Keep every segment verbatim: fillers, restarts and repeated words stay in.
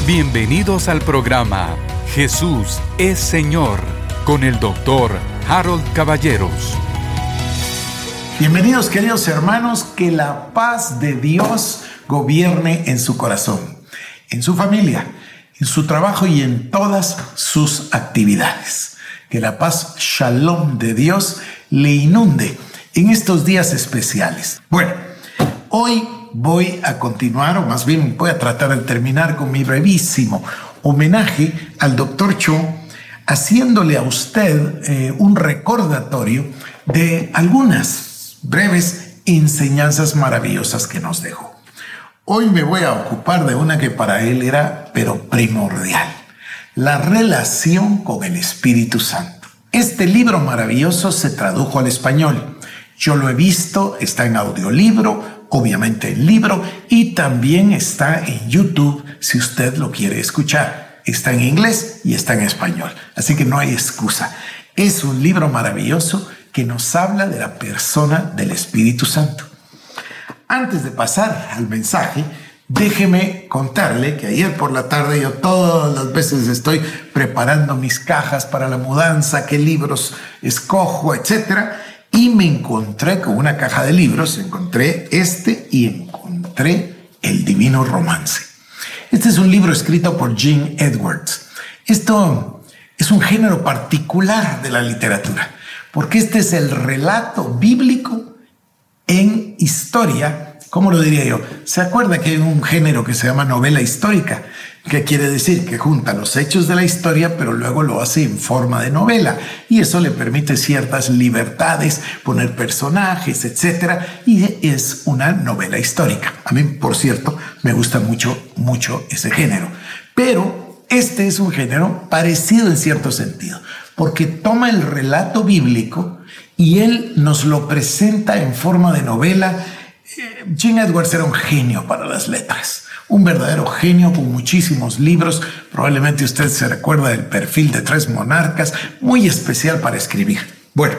Bienvenidos al programa Jesús es Señor con el doctor Harold Caballeros. Bienvenidos, queridos hermanos, que la paz de Dios gobierne en su corazón, en su familia, en su trabajo y en todas sus actividades. Que la paz Shalom de Dios le inunde en estos días especiales. Bueno, hoy voy a continuar, o más bien voy a tratar de terminar con mi brevísimo homenaje al doctor Cho, haciéndole a usted eh, un recordatorio de algunas breves enseñanzas maravillosas que nos dejó. Hoy me voy a ocupar de una que para él era, pero primordial, la relación con el Espíritu Santo. Este libro maravilloso se tradujo al español. Yo lo he visto, está en audiolibro, obviamente en libro, y también está en YouTube si usted lo quiere escuchar. Está en inglés y está en español, así que no hay excusa. Es un libro maravilloso que nos habla de la persona del Espíritu Santo. Antes de pasar al mensaje, déjeme contarle que ayer por la tarde yo todas las veces estoy preparando mis cajas para la mudanza, qué libros escojo, etcétera. Y me encontré con una caja de libros, encontré este y encontré El Divino Romance. Este es un libro escrito por Gene Edwards. Esto es un género particular de la literatura, porque este es el relato bíblico en historia. ¿Cómo lo diría yo? ¿Se acuerda que hay un género que se llama novela histórica? Que quiere decir que junta los hechos de la historia, pero luego lo hace en forma de novela. Y eso le permite ciertas libertades, poner personajes, etcétera. Y es una novela histórica. A mí, por cierto, me gusta mucho, mucho ese género. Pero este es un género parecido en cierto sentido, porque toma el relato bíblico y él nos lo presenta en forma de novela. Gene Edwards era un genio para las letras, un verdadero genio con muchísimos libros. Probablemente usted se recuerda del Perfil de Tres Monarcas, muy especial para escribir. Bueno,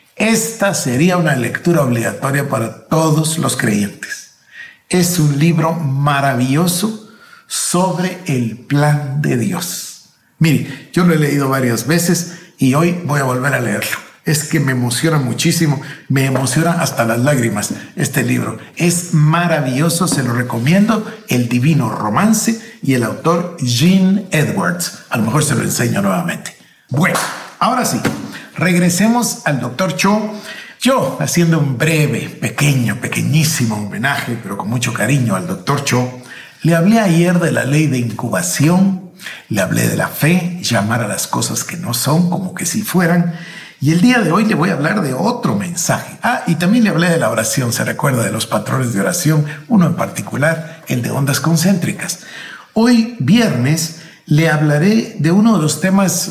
esta sería una lectura obligatoria para todos los creyentes. Es un libro maravilloso sobre el plan de Dios. Mire, yo lo he leído varias veces y hoy voy a volver a leerlo. Es que me emociona muchísimo, me emociona hasta las lágrimas este libro. Es maravilloso, se lo recomiendo, El Divino Romance, y el autor Gene Edwards. A lo mejor se lo enseño nuevamente. Bueno, ahora sí, regresemos al doctor Cho. Yo, haciendo un breve, pequeño, pequeñísimo homenaje, pero con mucho cariño al doctor Cho, le hablé ayer de la ley de incubación, le hablé de la fe, llamar a las cosas que no son como que si fueran. Y el día de hoy le voy a hablar de otro mensaje. Ah, y también le hablé de la oración. Se recuerda de los patrones de oración, uno en particular, el de ondas concéntricas. Hoy, viernes, le hablaré de uno de los temas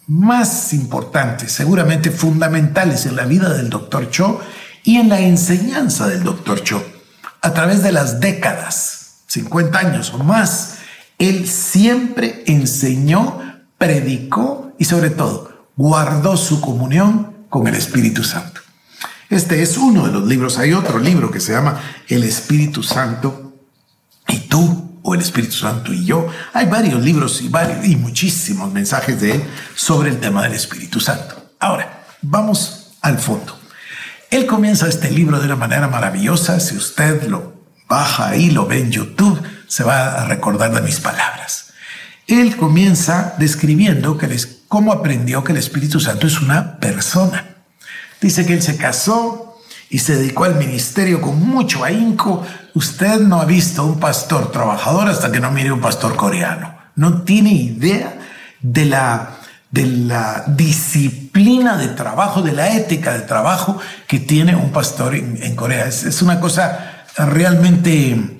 más importantes, seguramente fundamentales en la vida del doctor Cho y en la enseñanza del doctor Cho. A través de las décadas, cincuenta años o más, él siempre enseñó, predicó y sobre todo guardó su comunión con el Espíritu Santo. Este es uno de los libros. Hay otro libro que se llama El Espíritu Santo y tú, o El Espíritu Santo y yo. Hay varios libros y, varios, y muchísimos mensajes de él sobre el tema del Espíritu Santo. Ahora, vamos al fondo. Él comienza este libro de una manera maravillosa. Si usted lo baja ahí, lo ve en YouTube, se va a recordar de mis palabras. Él comienza describiendo que les cómo aprendió que el Espíritu Santo es una persona. Dice que él se casó y se dedicó al ministerio con mucho ahínco. Usted no ha visto un pastor trabajador hasta que no mire un pastor coreano. No tiene idea de la, de la disciplina de trabajo, de la ética de trabajo que tiene un pastor en, en Corea. Es, es una cosa realmente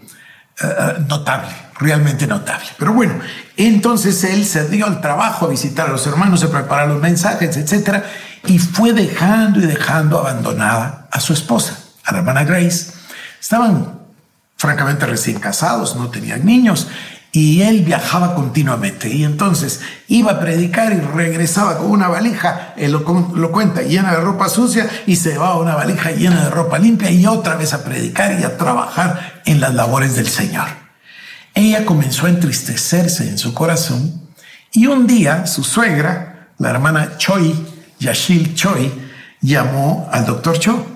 uh, notable. Realmente notable. Pero bueno, entonces él se dio al trabajo a visitar a los hermanos, a preparar los mensajes, etcétera, y fue dejando y dejando abandonada a su esposa, a la hermana Grace. Estaban francamente recién casados, no tenían niños, y él viajaba continuamente. Y entonces iba a predicar y regresaba con una valija, él lo, lo cuenta, llena de ropa sucia, y se llevaba una valija llena de ropa limpia y otra vez a predicar y a trabajar en las labores del Señor. ella comenzó a entristecerse en su corazón y un día su suegra, la hermana Choi, Yashil Choi, llamó al doctor Cho.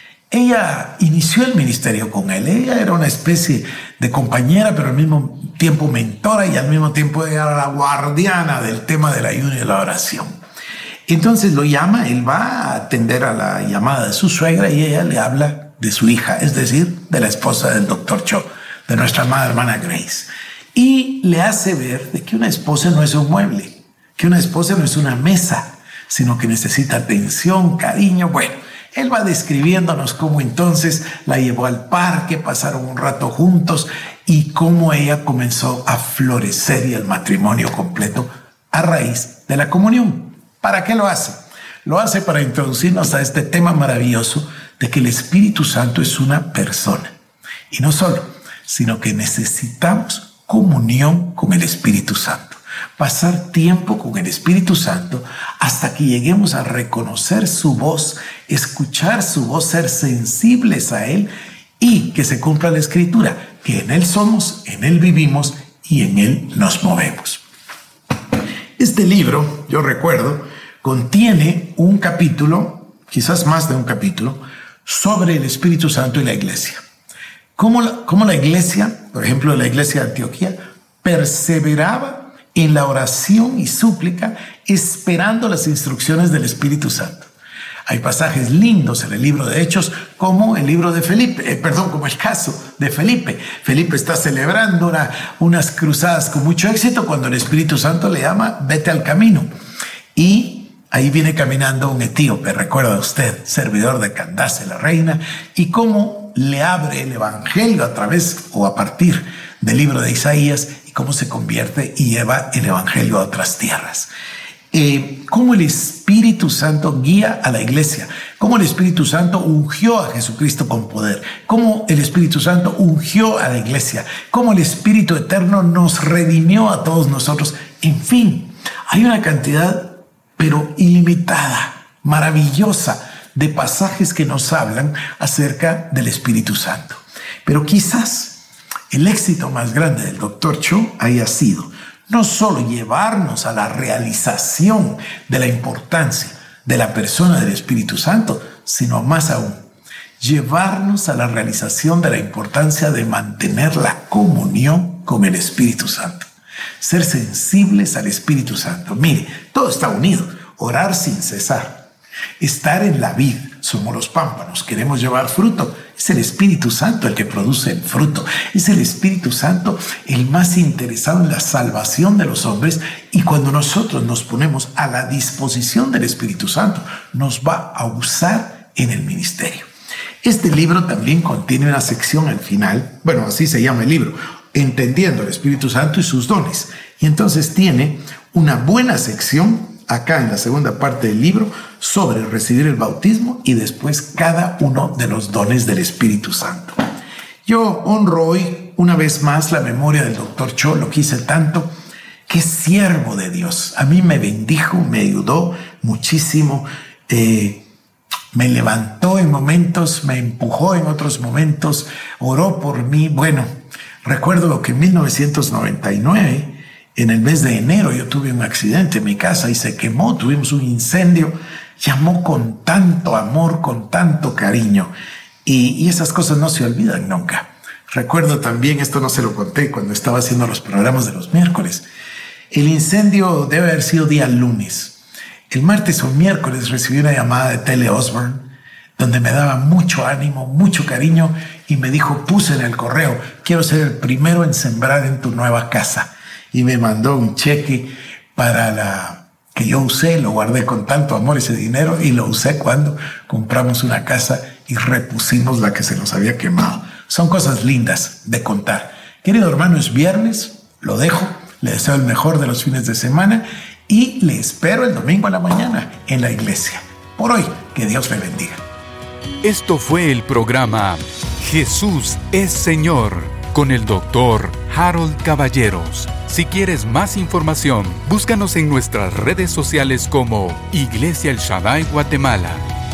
Ella inició el ministerio con él. Ella era una especie de compañera, pero al mismo tiempo mentora y al mismo tiempo era la guardiana del tema del ayuno y de la oración. Entonces lo llama, él va a atender a la llamada de su suegra y ella le habla de su hija, es decir, de la esposa del doctor Cho, de nuestra amada hermana Grace. Y le hace ver de que una esposa no es un mueble, que una esposa no es una mesa, sino que necesita atención, cariño. Bueno, él va describiéndonos cómo entonces la llevó al parque, pasaron un rato juntos y cómo ella comenzó a florecer y el matrimonio completo a raíz de la comunión. ¿Para qué lo hace? Lo hace para introducirnos a este tema maravilloso de que el Espíritu Santo es una persona. Y no solo, sino que necesitamos comunión con el Espíritu Santo. Pasar tiempo con el Espíritu Santo hasta que lleguemos a reconocer su voz, escuchar su voz, ser sensibles a Él y que se cumpla la Escritura, que en Él somos, en Él vivimos y en Él nos movemos. Este libro, yo recuerdo, contiene un capítulo, quizás más de un capítulo, sobre el Espíritu Santo y la iglesia. Cómo la, cómo la iglesia, por ejemplo, la iglesia de Antioquía, perseveraba en la oración y súplica, esperando las instrucciones del Espíritu Santo. Hay pasajes lindos en el libro de Hechos, como el libro de Felipe, eh, perdón, como el caso de Felipe. Felipe está celebrando una, unas cruzadas con mucho éxito cuando el Espíritu Santo le llama, vete al camino. Y ahí viene caminando un etíope, recuerda usted, servidor de Candace, la reina, y cómo le abre el evangelio a través o a partir del libro de Isaías, cómo se convierte y lleva el evangelio a otras tierras. Eh, cómo el Espíritu Santo guía a la iglesia, cómo el Espíritu Santo ungió a Jesucristo con poder, cómo el Espíritu Santo ungió a la iglesia, cómo el Espíritu Eterno nos redimió a todos nosotros. En fin, hay una cantidad, pero ilimitada, maravillosa, de pasajes que nos hablan acerca del Espíritu Santo. Pero quizás el éxito más grande del doctor Cho haya sido no solo llevarnos a la realización de la importancia de la persona del Espíritu Santo, sino más aún, llevarnos a la realización de la importancia de mantener la comunión con el Espíritu Santo. Ser sensibles al Espíritu Santo. Mire, todo está unido. Orar sin cesar. Estar en la vid. Somos los pámpanos. Queremos llevar fruto. Es el Espíritu Santo el que produce el fruto. Es el Espíritu Santo el más interesado en la salvación de los hombres. Y cuando nosotros nos ponemos a la disposición del Espíritu Santo, nos va a usar en el ministerio. Este libro también contiene una sección al final. Bueno, así se llama el libro. Entendiendo el Espíritu Santo y sus dones. Y entonces tiene una buena sección acá en la segunda parte del libro sobre recibir el bautismo y después cada uno de los dones del Espíritu Santo. Yo honro hoy una vez más la memoria del doctor Cho, lo quise tanto, que es siervo de Dios. A mí me bendijo, me ayudó muchísimo, eh, me levantó en momentos, me empujó en otros momentos, oró por mí. Bueno, recuerdo que en mil novecientos noventa y nueve, en el mes de enero, yo tuve un accidente en mi casa y se quemó, tuvimos un incendio. Llamó con tanto amor, con tanto cariño. Y, y esas cosas no se olvidan nunca. Recuerdo también, esto no se lo conté cuando estaba haciendo los programas de los miércoles. El incendio debe haber sido día lunes. El martes o miércoles recibí una llamada de Tele Osborne, donde me daba mucho ánimo, mucho cariño, y me dijo, puse en el correo, quiero ser el primero en sembrar en tu nueva casa. Y me mandó un cheque para la que yo usé, lo guardé con tanto amor ese dinero y lo usé cuando compramos una casa y repusimos la que se nos había quemado. Son cosas lindas de contar. Querido hermano, es viernes, lo dejo, le deseo el mejor de los fines de semana y le espero el domingo a la mañana en la iglesia. Por hoy, que Dios le bendiga. Esto fue el programa Jesús es Señor con el doctor Harold Caballeros. Si quieres más información, búscanos en nuestras redes sociales como Iglesia El Shaddai Guatemala.